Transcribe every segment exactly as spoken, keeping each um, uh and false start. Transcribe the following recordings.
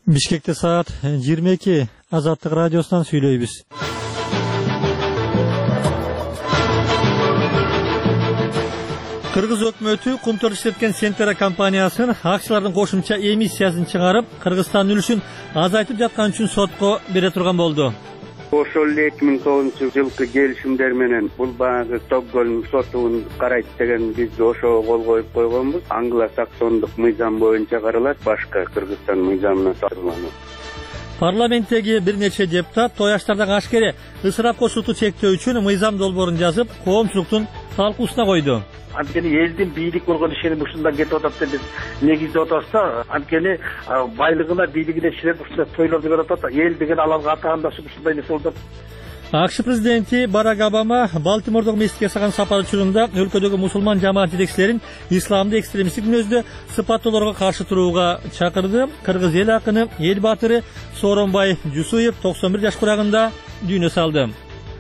Бишкекте саат жыйырма эки Азаттык радиосунан сүйлөйбүз. Кыргыз өкмөтү Кумтөр иштеткен Сентера компаниясынын акциялардын кошумча эмиссиясын чыгарып, Кыргызстан үлүшүн азайтып жаткан үчүн сотко бере турган болду. Ошол эле эки миң тогузунчу жылкы келишимдер менен бул баягы Стокгольм сотун карайт деген биз ошого кол коюп койгонбуз. Англо-саксондук мыйзам боюнча каралат, башка Кыргызстан мыйзамына салынган. Парламенттеги бир нече депутат тояштардагы ашкере ысырапка суту чектөө үчүн мыйзам долбоорун жазып, коомчулуктун талкуусуна койду. Анткени элдин бийлик болгон ишеним ушундан кетип атат деп биз негиздеп атабыз да. Анткени байлыгына, бийлигине ишенет ушундай тойлорду берип атат. Эл деген аларга атаандашып ушундай нерсе болуп атат. АКШ президенти Барак Обама Балтимордогу мектепке жасаган сапар учурунда өлкөдөгү мусулман жамаат жетекчилерин исламды экстремисттик мүнөздө сыпаттоолорго каршы турууга чакырды. Кыргыз эл акыны, эл баатыры Сооронбай Жусуев токсон бир жаш курагында дүйнө салды.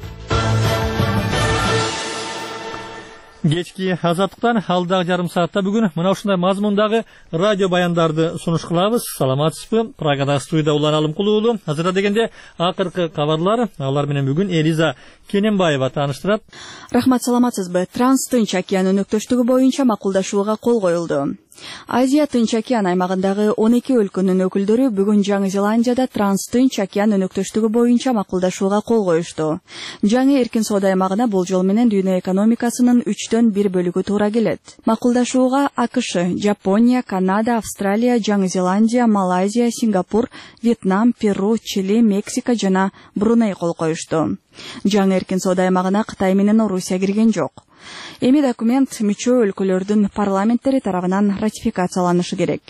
Кечки Азаттыктан алдагы жарым саатта бүгүн мына ушундай мазмундагы радио баяндарды сунуш кылабыз. Саламатсызбы? Прагада студияда Улан Алымкул уулу. Азырда дегенде акыркы кабарлар, алар менен бүгүн Элиза Кененбаева тааныштырат. Рахмат, саламатсызбы? Транс-Тынч океан өнөктөштүгү боюнча макулдашууга кол коюлду. Азия Тынч океан аймагындагы он эки өлкөнүн өкүлдөрү бүгүн Жаңы Зеландияда Транс-Тынч океан өнөктөштүгү боюнча макулдашууга кол коюшту. Жаңы эркин соода аймагына бул жол менен дүйнө экономикасынын үчтөн бир бөлүгү туура келет. Макулдашууга АКШ, Жапония, Канада, Австралия, Жаңы Зеландия, Малайзия, Сингапур, Вьетнам, Перу, Чили, Мексика жана Бруней кол коюшту. Жаңы эркин соода аймагына Кытай менен Орусия кирген жок. Эми документ мүчө өлкөлөрдүн парламенттери тарабынан ратификацияланышы керек.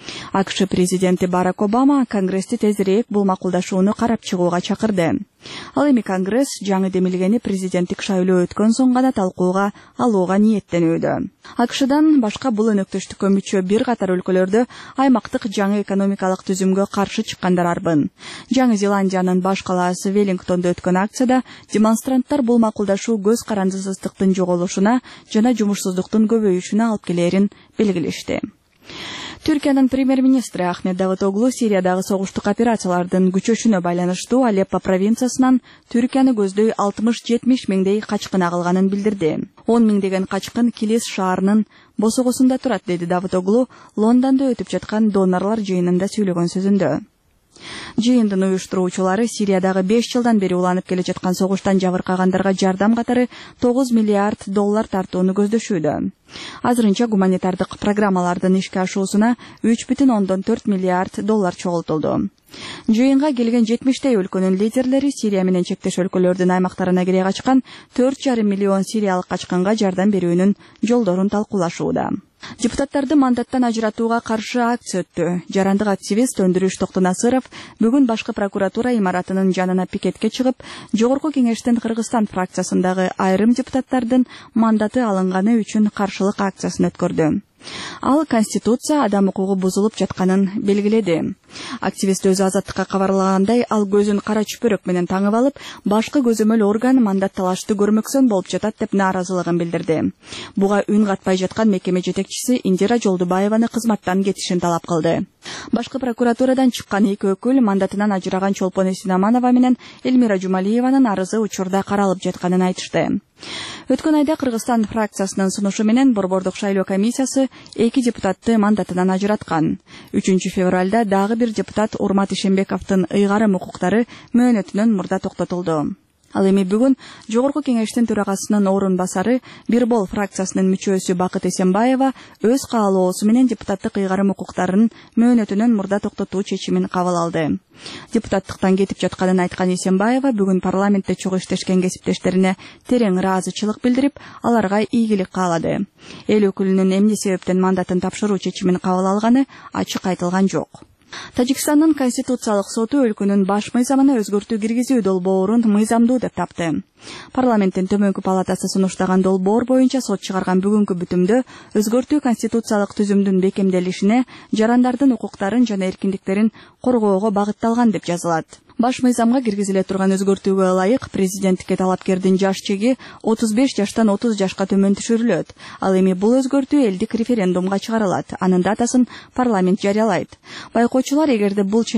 АКШ президенти Барак Обама Конгрессти тезирээк бул макулдашууну карап чыгууга чакырды. Ал эми Конгресс жаңы демилгени президенттик шайлоо өткөн соң гана талкууга алууга ниеттенүүдө. АКШдан башка бул өнөктөштүккө мүчө бир катар өлкөлөрдө аймактык жаңы экономикалык түзүмгө каршы чыккандар арбын. Жаңы Зеландиянын баш калаасы Веллингтондо өткөн акцияда демонстранттар бул макулдашуу көз карандысыздыктын жоголушуна жана жумушсуздуктун көбөйүшүнө алып келерин белгилешти. Түркиянын премьер-министри Ахмет Давутоглу Сириядагы согуштук операциялардын күчөшүнө байланыштуу Алеппо провинциясынан Түркияны көздөй алтымыш жетимиш миңдей качкын агылганын билдирди. он миңдеген качкын Килис шаарынын босогосунда турат, деди Давутоглу Лондондо өтүп жаткан донорлор жыйынында сүйлөгөн сөзүндө. Жыйындын уюштуруучулары Сириядагы беш жылдан бери уланып келе жаткан согуштан жабыркагандарга жардам катары тогуз миллиард доллар тартууну көздөшүүдө. Азырынча гуманитардык программалардын ишке ашуусуна үч бүтүн ондон төрт миллиард доллар чогултулду. Жыйынга келген жетимиштей өлкөнүн лидерлери Сирия менен чектеш өлкөлөрдүн аймактарына кире качкан төрт жарым миллион сириялык качкынга жардам берүүнүн жолдорун талкуулашууда. Депутаттарды мандаттан ажыратууга каршы акция өттү. Жарандык активист Өндүрүш Токтонасыров бүгүн башкы прокуратура имаратынын жанына пикетке чыгып, Жогорку кеңештин Кыргызстан фракциясындагы айрым депутаттардын мандаты алынганы үчүн каршылык акциясын өткөрдү. Ал Конституция адам укугу бузулуп жатканын белгиледи. Активист өзү Азаттыкка кабарлагандай, ал көзүн кара чүпөрөк менен таңып алып, башкы көзөмөл орган мандат талашты көрмөксөн болуп жатат деп нааразылыгын билдирди. Буга үн катпай жаткан мекеме жетекчиси Индира Жолдубаеваны кызматтан кетишин талап кылды. Башкы прокуратурадан чыккан эки өкүл мандатынан ажыраган Чолпон Эсинаманова менен Элмира Жумалиеванын арызы учурда каралып жатканын айтышты. Өткөн айда Кыргызстан фракциясынын сунушу менен Борбордук шайлоо комиссиясы эки депутатты мандатынан ажыраткан. үчүнчү февралда дагы бир депутат Урмат Ишембековдун ыйгарым укуктары мөөнөтүнөн мурда токтотулду. Ал эми бүгүн Жогорку кеңештин төрагасынын орун басары Бирбол фракциясынын мүчөсү Бакыт Эсенбаева өз каалоосу менен депутаттык ыйгарым укуктарын мөөнөтүнөн мурда токтотуу чечимин кабыл алды. Депутаттыктан кетип жатканын айткан Эсенбаева бүгүн парламентте чогуу иштешкен кесиптештерине терең ыраазычылык билдирип, аларга ийгилик каалады. Эл өкүлүнүн эмне себептен мандатын тапшыруу чечимин кабыл алганы ачык айтылган жок. Тажикстандын Конституциялык соту өлкөнүн баш мыйзамына өзгөртүү киргизүү долбоорун мыйзамдуу деп тапты. Парламенттин төмөнкү палатасы сунуштаган долбоор боюнча сот чыгарган бүгүнкү бүтүмдө өзгөртүү конституциялык түзүмдүн бекемделишине, жарандардын укуктарын жана эркиндиктерин коргоого багытталган деп жазылат. Баш мыйзамга киргизиле турган өзгөртүүгө ылайык президенттикке талапкердин жаш чеги отуз беш жаштан отуз жашка төмөн түшүрүлөт. Ал эми бул өзгөртүү элдик референдумга чыгарылат. Анын датасын парламент жарыялайт. Байкоочулар эгерде бул